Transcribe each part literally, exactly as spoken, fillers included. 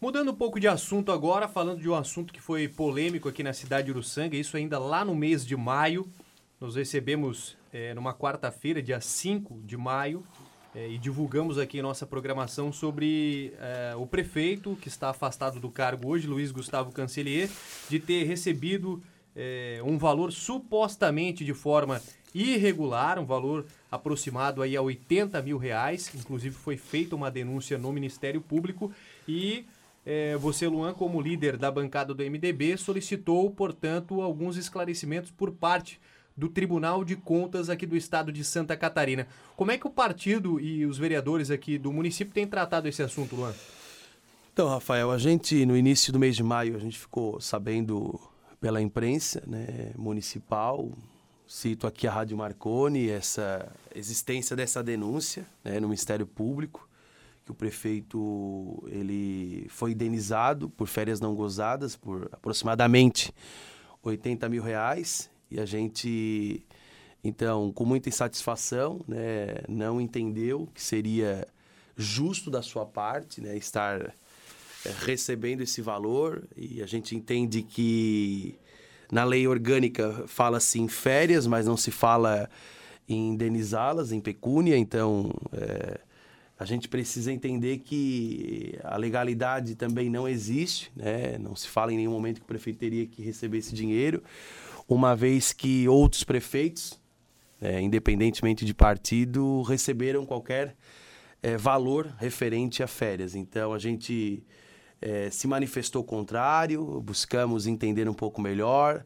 Mudando um pouco de assunto agora, falando de um assunto que foi polêmico aqui na cidade de Uruçanga, isso ainda lá no mês de maio. Nós recebemos é, numa quarta-feira, dia cinco de maio, é, e divulgamos aqui em nossa programação sobre é, o prefeito, que está afastado do cargo hoje, Luiz Gustavo Cancellier, de ter recebido é, um valor supostamente de forma irregular, um valor aproximado aí a oitenta mil reais. Inclusive foi feita uma denúncia no Ministério Público e é, você, Luan, como líder da bancada do M D B, solicitou, portanto, alguns esclarecimentos por parte do Tribunal de Contas aqui do estado de Santa Catarina. Como é que o partido e os vereadores aqui do município têm tratado esse assunto, Luan? Então, Rafael, a gente, no início do mês de maio, a gente ficou sabendo pela imprensa, né, municipal, cito aqui a Rádio Marconi, essa existência dessa denúncia, né, no Ministério Público, que o prefeito ele foi indenizado por férias não gozadas por aproximadamente oitenta mil reais. E a gente, então, com muita insatisfação, né, não entendeu que seria justo da sua parte, né, estar é, recebendo esse valor. E a gente entende que na lei orgânica fala-se em férias, mas não se fala em indenizá-las, em pecúnia. Então, é, a gente precisa entender que a legalidade também não existe, né? Não se fala em nenhum momento que o prefeito teria que receber esse dinheiro, uma vez que outros prefeitos, é, independentemente de partido, receberam qualquer é, valor referente a férias. Então, a gente é, se manifestou contrário, buscamos entender um pouco melhor,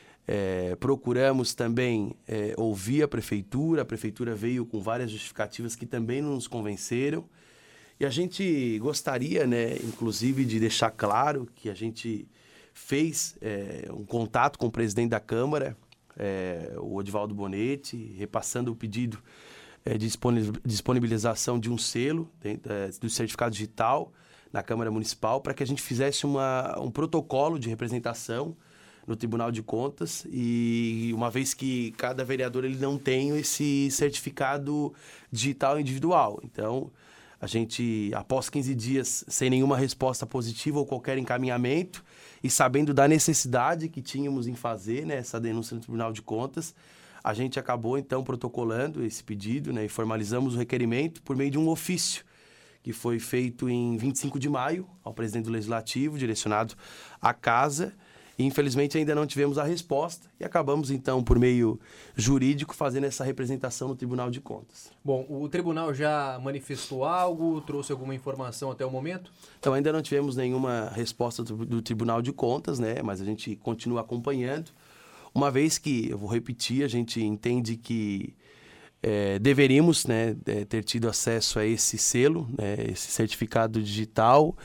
é, procuramos também é, ouvir a prefeitura. A prefeitura veio com várias justificativas que também não nos convenceram. E a gente gostaria, né, inclusive, de deixar claro que a gente fez é, um contato com o presidente da Câmara, é, o Odivaldo Bonetti, repassando o pedido é, de disponibilização de um selo, de, é, do certificado digital na Câmara Municipal, para que a gente fizesse uma, um protocolo de representação no Tribunal de Contas, e uma vez que cada vereador ele não tem esse certificado digital individual. Então, a gente, após quinze dias, sem nenhuma resposta positiva ou qualquer encaminhamento, e sabendo da necessidade que tínhamos em fazer, né, essa denúncia no Tribunal de Contas, a gente acabou, então, protocolando esse pedido, né, e formalizamos o requerimento por meio de um ofício, que foi feito em vinte e cinco de maio, ao presidente do Legislativo, direcionado à Casa. E, infelizmente, ainda não tivemos a resposta e acabamos, então, por meio jurídico, fazendo essa representação no Tribunal de Contas. Bom, o tribunal já manifestou algo, trouxe alguma informação até o momento? Então, ainda não tivemos nenhuma resposta do, do Tribunal de Contas, né? Mas a gente continua acompanhando, uma vez que, eu vou repetir, a gente entende que é, deveríamos, né, ter tido acesso a esse selo, né, esse certificado digital.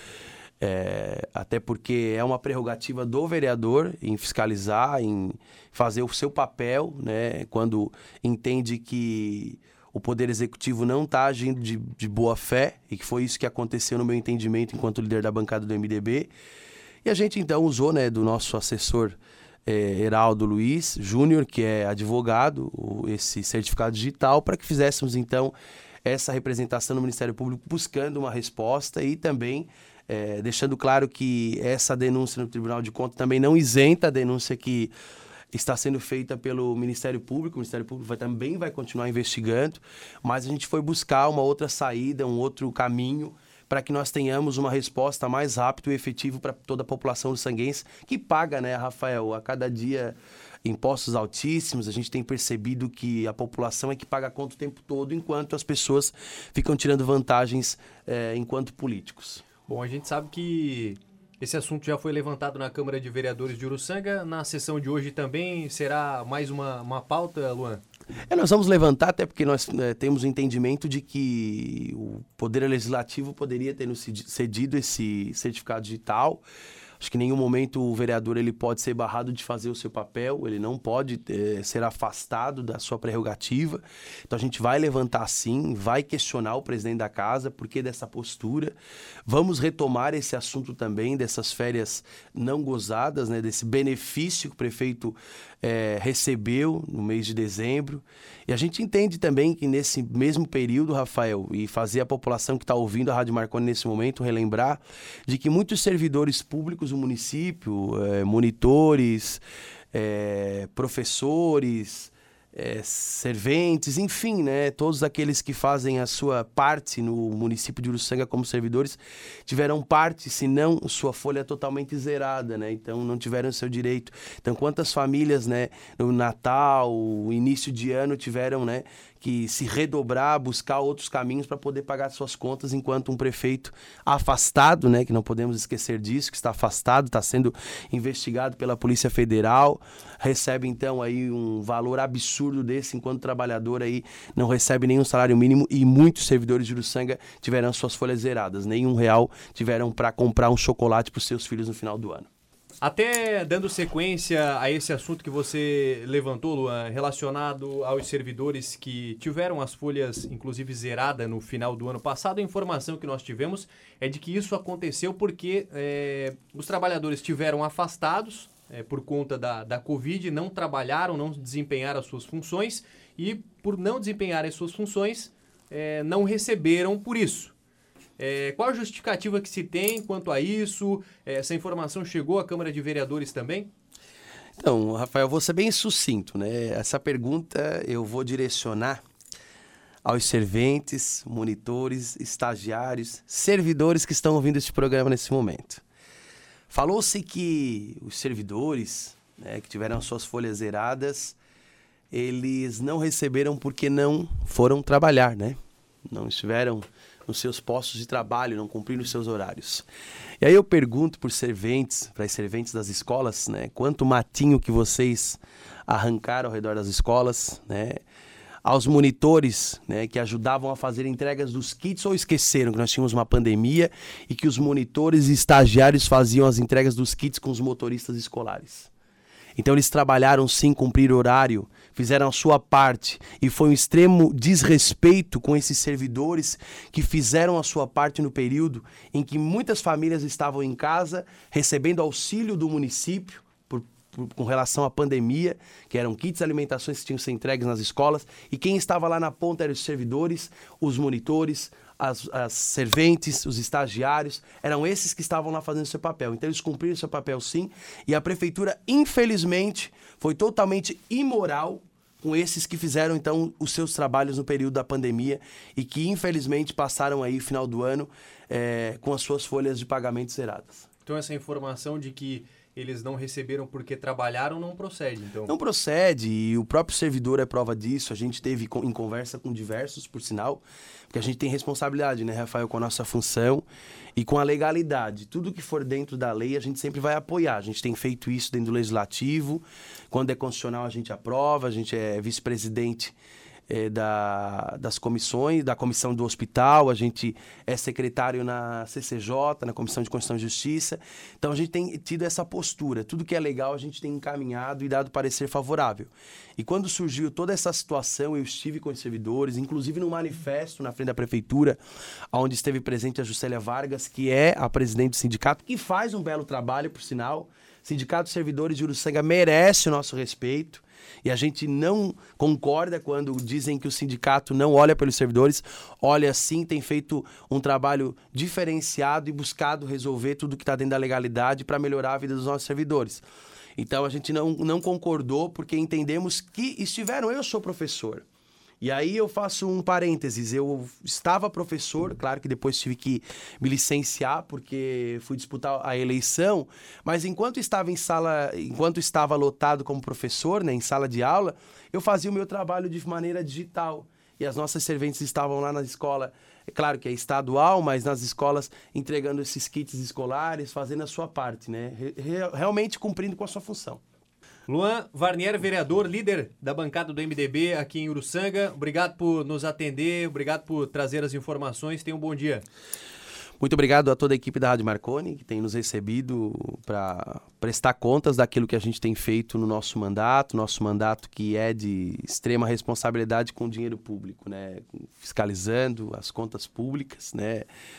É, até porque é uma prerrogativa do vereador em fiscalizar, em fazer o seu papel, né, quando entende que o Poder Executivo não está agindo de, de boa fé, e que foi isso que aconteceu no meu entendimento enquanto líder da bancada do M D B. E a gente então usou, né, do nosso assessor é, Heraldo Luiz Júnior, que é advogado, o, esse certificado digital, para que fizéssemos então essa representação no Ministério Público, buscando uma resposta e também É, deixando claro que essa denúncia no Tribunal de Contas também não isenta a denúncia que está sendo feita pelo Ministério Público. O Ministério Público vai, também vai continuar investigando, mas a gente foi buscar uma outra saída, um outro caminho, para que nós tenhamos uma resposta mais rápida e efetiva para toda a população sanguense, que paga, né, Rafael, a cada dia impostos altíssimos. A gente tem percebido que a população é que paga a conta o tempo todo, enquanto as pessoas ficam tirando vantagens é, enquanto políticos. Bom, a gente sabe que esse assunto já foi levantado na Câmara de Vereadores de Uruçanga. Na sessão de hoje também será mais uma, uma pauta, Luan? É, nós vamos levantar, até porque nós é, temos o entendimento de que o Poder Legislativo poderia ter nos cedido esse certificado digital. Acho que em nenhum momento o vereador ele pode ser barrado de fazer o seu papel, ele não pode é, ser afastado da sua prerrogativa. Então a gente vai levantar sim, vai questionar o presidente da casa, por que dessa postura. Vamos retomar esse assunto também, dessas férias não gozadas, né, desse benefício que o prefeito é, recebeu no mês de dezembro. E a gente entende também que nesse mesmo período, Rafael, e fazer a população que está ouvindo a Rádio Marconi nesse momento relembrar de que muitos servidores públicos do município, é, monitores, é, professores, É, serventes, enfim, né, todos aqueles que fazem a sua parte no município de Uruçanga como servidores tiveram parte, se não sua folha totalmente zerada, né, então não tiveram seu direito. Então quantas famílias, né, no Natal, início de ano tiveram, né, que se redobrar, buscar outros caminhos para poder pagar suas contas, enquanto um prefeito afastado, né, que não podemos esquecer disso, que está afastado, está sendo investigado pela Polícia Federal, recebe então aí um valor absurdo desse, enquanto trabalhador aí não recebe nenhum salário mínimo, e muitos servidores de Uruçanga tiveram suas folhas zeradas, nenhum real tiveram para comprar um chocolate para os seus filhos no final do ano. Até dando sequência a esse assunto que você levantou, Luan, relacionado aos servidores que tiveram as folhas, inclusive, zeradas no final do ano passado, a informação que nós tivemos é de que isso aconteceu porque é, os trabalhadores estiveram afastados é, por conta da, da Covid, não trabalharam, não desempenharam as suas funções e, por não desempenhar as suas funções, é, não receberam por isso. É, qual a justificativa que se tem quanto a isso? Essa informação chegou à Câmara de Vereadores também? Então, Rafael, vou ser bem sucinto, né? Essa pergunta eu vou direcionar aos serventes, monitores, estagiários, servidores que estão ouvindo este programa nesse momento. Falou-se que os servidores, né, que tiveram suas folhas zeradas, eles não receberam porque não foram trabalhar, né? Não estiveram nos seus postos de trabalho, não cumprindo os seus horários. E aí eu pergunto por serventes, para as serventes das escolas, né, quanto matinho que vocês arrancaram ao redor das escolas, né, aos monitores, né, que ajudavam a fazer entregas dos kits, ou esqueceram que nós tínhamos uma pandemia e que os monitores e estagiários faziam as entregas dos kits com os motoristas escolares. Então eles trabalharam sim, cumprir horário, fizeram a sua parte, e foi um extremo desrespeito com esses servidores que fizeram a sua parte no período em que muitas famílias estavam em casa recebendo auxílio do município por, por, com relação à pandemia, que eram kits de alimentações que tinham que ser entregues nas escolas, e quem estava lá na ponta eram os servidores, os monitores, As, as serventes, os estagiários, eram esses que estavam lá fazendo seu papel. Então eles cumpriram seu papel sim, e a prefeitura, infelizmente, foi totalmente imoral com esses que fizeram então os seus trabalhos no período da pandemia e que infelizmente passaram aí o final do ano é, com as suas folhas de pagamento zeradas. Então essa informação de que eles não receberam porque trabalharam não procede, então? Não procede, e o próprio servidor é prova disso. A gente teve em conversa com diversos, por sinal, porque a gente tem responsabilidade, né, Rafael, com a nossa função e com a legalidade. Tudo que for dentro da lei, a gente sempre vai apoiar. A gente tem feito isso dentro do Legislativo. Quando é constitucional, a gente aprova. A gente é vice-presidente É, da, das comissões, da comissão do hospital, a gente é secretário na C C J, na Comissão de Constituição e Justiça. Então a gente tem tido essa postura. Tudo que é legal a gente tem encaminhado e dado parecer favorável. E quando surgiu toda essa situação, eu estive com os servidores, inclusive no manifesto na frente da prefeitura, onde esteve presente a Juscelia Vargas, que é a presidente do sindicato, que faz um belo trabalho, por sinal. O Sindicato dos Servidores de Uruçanga merece o nosso respeito. E a gente não concorda quando dizem que o sindicato não olha pelos servidores. Olha sim, tem feito um trabalho diferenciado e buscado resolver tudo que está dentro da legalidade para melhorar a vida dos nossos servidores. Então a gente não, não concordou porque entendemos que estiveram... Eu sou professor. E aí eu faço um parênteses, eu estava professor, claro que depois tive que me licenciar porque fui disputar a eleição, mas enquanto estava em sala, enquanto estava lotado como professor, né, em sala de aula, eu fazia o meu trabalho de maneira digital. E as nossas serventes estavam lá na escola, é claro que é estadual, mas nas escolas entregando esses kits escolares, fazendo a sua parte, né, Re- realmente cumprindo com a sua função. Luan Warnier, vereador, líder da bancada do M D B aqui em Uruçanga. Obrigado por nos atender, obrigado por trazer as informações. Tenha um bom dia. Muito obrigado a toda a equipe da Rádio Marconi, que tem nos recebido para prestar contas daquilo que a gente tem feito no nosso mandato, nosso mandato que é de extrema responsabilidade com o dinheiro público, né? Fiscalizando as contas públicas, né?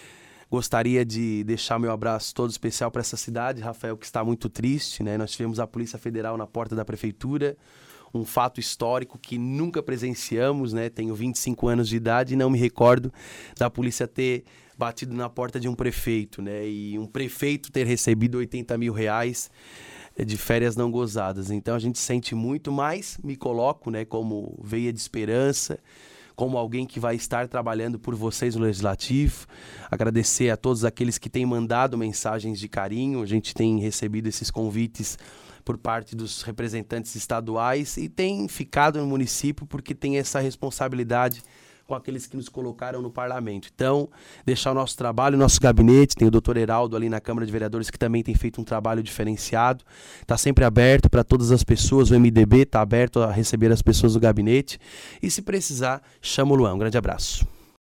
Gostaria de deixar meu abraço todo especial para essa cidade, Rafael, que está muito triste, né? Nós tivemos a Polícia Federal na porta da Prefeitura, um fato histórico que nunca presenciamos, né? Tenho vinte e cinco anos de idade e não me recordo da polícia ter batido na porta de um prefeito, né? E um prefeito ter recebido oitenta mil reais de férias não gozadas. Então a gente sente muito, mas me coloco, né, como veia de esperança, como alguém que vai estar trabalhando por vocês no Legislativo. Agradecer a todos aqueles que têm mandado mensagens de carinho. A gente tem recebido esses convites por parte dos representantes estaduais e tem ficado no município porque tem essa responsabilidade com aqueles que nos colocaram no parlamento. Então, deixar o nosso trabalho, o nosso gabinete, tem o doutor Heraldo ali na Câmara de Vereadores que também tem feito um trabalho diferenciado, está sempre aberto para todas as pessoas, o M D B está aberto a receber as pessoas do gabinete e se precisar, chama o Luan. Um grande abraço.